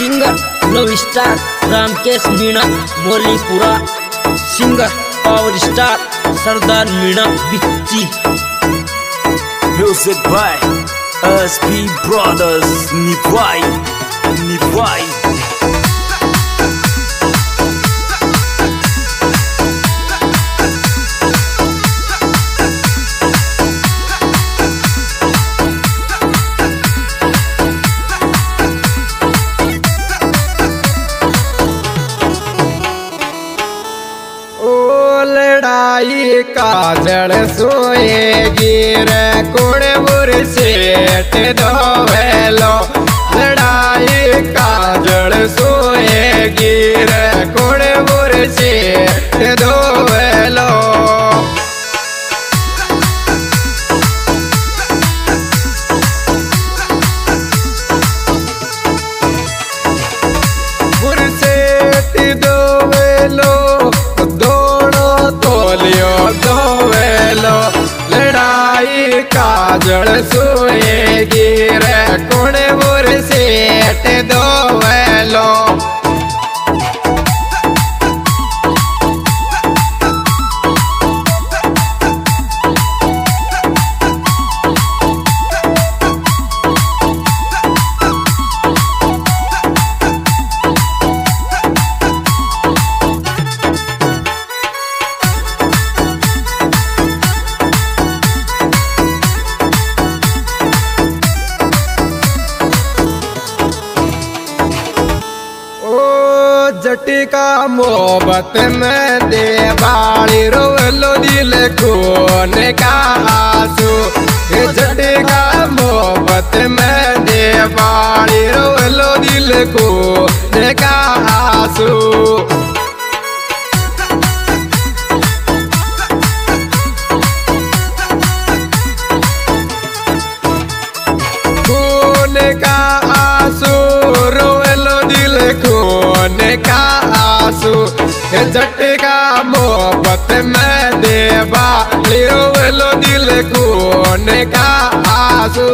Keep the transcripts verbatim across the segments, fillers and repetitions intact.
Singer love star Ramkesh Meena Molipura, singer power star Sardar Meena बिच्ची। Music by S P Brothers, Nivai, Nivai. लड़ाई काजल सोएगी रे कोड़े बुरसेट धोवेलो। लड़ाई काजल सोएगी रे कोड़े बुरसेट धोवेलो। बुरसेट धोवेलो धोवेलो। लड़ाई काजल सोएगी रे कोड़े बुरसेट धोवेलो। जटिका मोहब्बत में दे बाली रोलो दिल खून का आंसू। जटिका मोहब्बत में दे बाली रोलो दिल खून का आंसू। खून का आंसू रोलो दिल खून का आंसू। झटका मोहब्बत में देवा रोलो दिल खून का आंसू।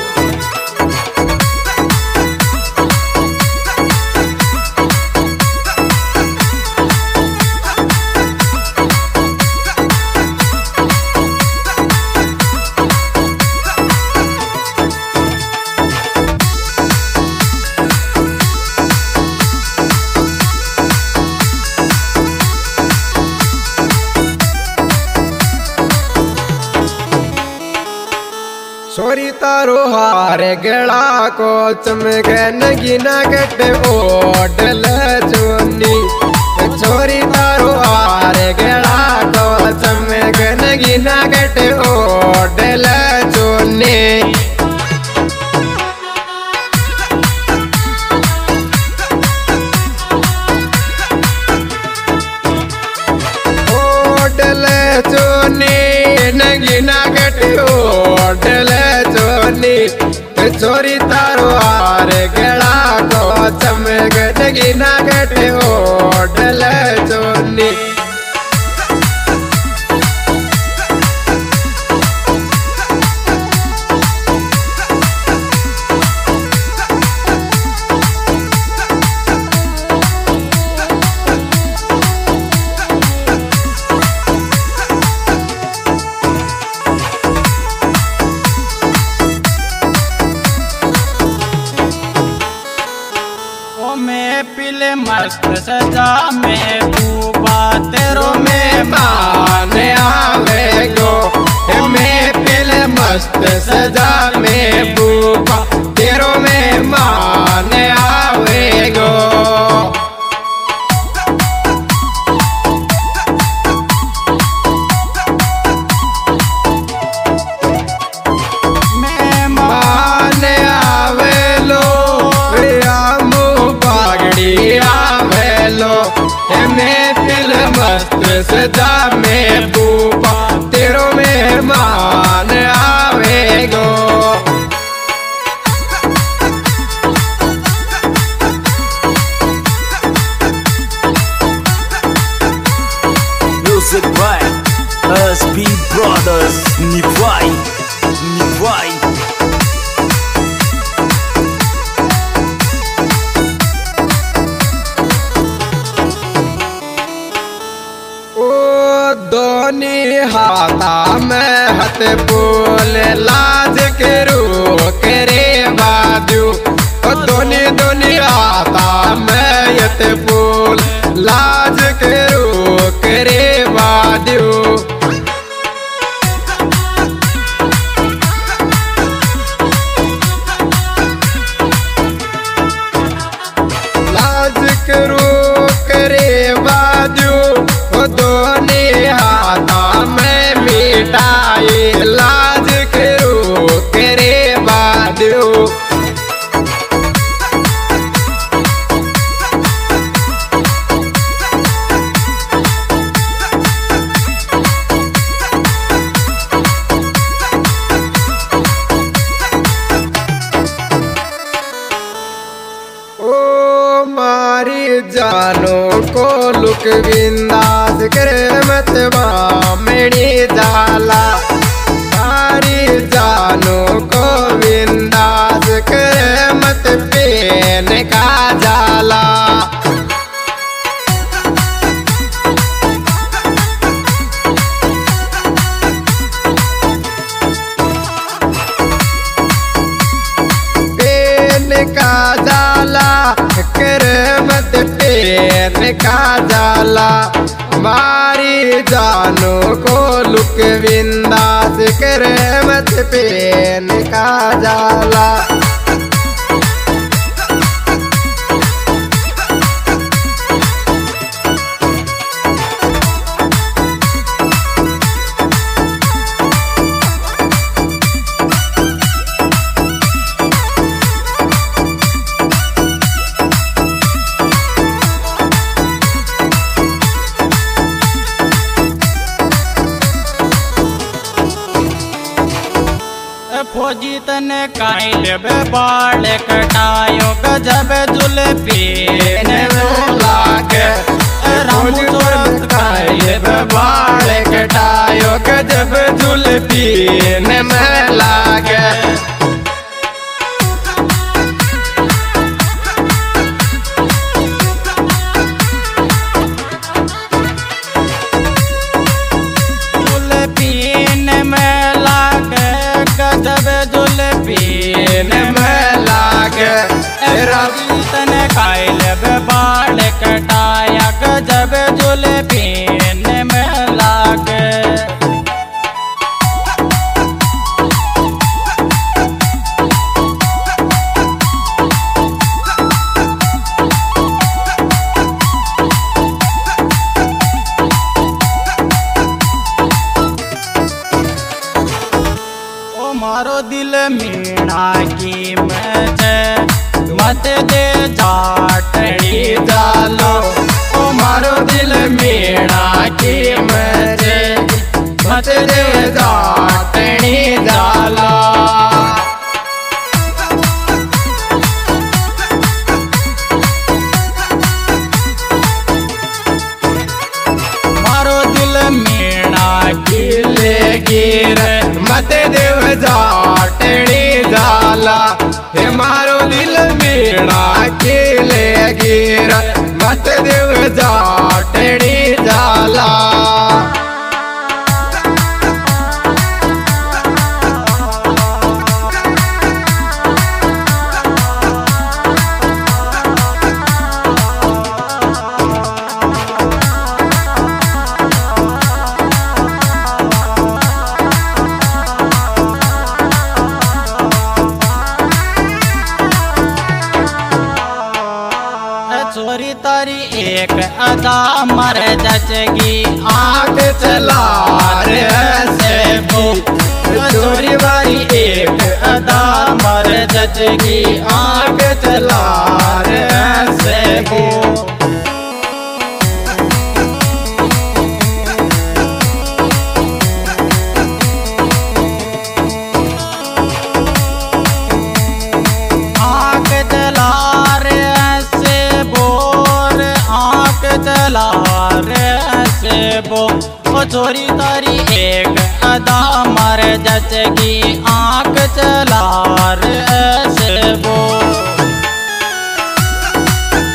छोरी तारो हार गला को चमके नगीना गट ओडल चुन्नी। छोरी तारो हार गला को चमके नगीना गट ओडल चुन्नी। ओडल चुन्नी नगीना गट ओडल चोनी। छोरी तारो हार गला को चमक नगीना गट ओडल चोनी। पिले मस्त सजा में बूबा तेरो में मान आवे गो। मैं पिले मस्त सजा में बूबा तेरो में मान आवे गो। सजा में बूबा तेरो मेहमान आवेगो। Music by S P Brothers, Nivai, Nivai. दोनों हाथा में हथ फूल लाज के रोक रे बाजू ओ दोनों दोनों हाथा में हथ फूल लाज के रोक रे बाजू लाज के रोक रे बाजू ओ दोनों हाथा में मिटाई लाज के रोक रे बाजू ओ मारी जानो को लुक बिंदास करे मत मेरी जाला मारी जानो को बिंदास करे मत पेन का जाला पेन का जाला कर मत पेन का जाला मारी जानो को लुक बिंदास कर मत पेन का जाला फौजी तने काई लेबे बाल कटायो गजब जुल्फी ने लागे रामू चोरस काई लेबे बाल कटायो गजब जुल्फी ने में लागे तने खाई लेबे बाल कटाया गजब जुल्फीन में लागे ओ मारो दिल मीणा की मजे मत दे जाटड़ी जालो ओ मारो दिल मीणा की मजे मत दे जाटड़ी जालो मारो दिल मीणा की ले गिर मत देव जाटड़ी जाला हे मारो दिल मीणा के ले गिर मत देव जाटड़ी जाला चोरी तारी एक अदा मर जचगी आग चला रे से वो चोरी वारी एक अदा मर जचगी आग चला रे से वो आंख चला रे से बोर आंख चला रे से बो ओ चोरी तारी एक अदा मर जचगी आंख चला रे से बो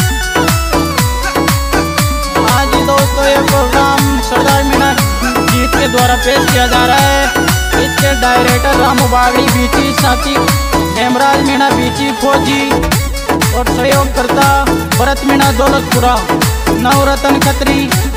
आज दोस्तों ये प्रोग्राम सरदार मीणा गीत द्वारा पेश किया जा रहा है। इसके डायरेक्टर रामू बागड़ी बीची, साथी हेमराज मीणा बीची फौजी और सहयोगकर्ता भरत मीणा दौलतपुरा, नवरत्न खत्री।